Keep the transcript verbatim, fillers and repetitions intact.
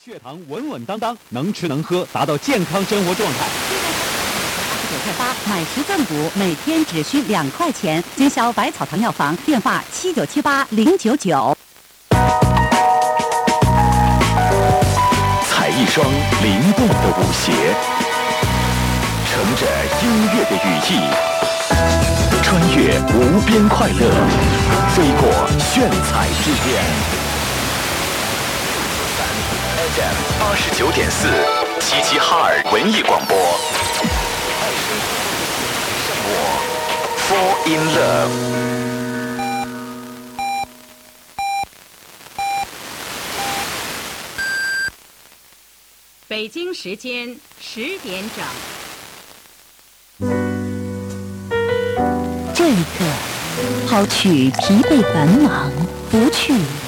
血糖稳稳当当，能吃能喝，达到健康生活状态。 二十九块八买十赠补，每天只需两块钱。经销百草堂药房，电话七九七八零九九。 踩一双灵动的舞鞋，乘着音乐的羽翼，穿越无边快乐，飞过炫彩之巅。F M 八十九点四，齐齐哈尔文艺广播。我 Fall in Love。 北京时间十点整。这一刻，抛去疲惫繁忙，拂去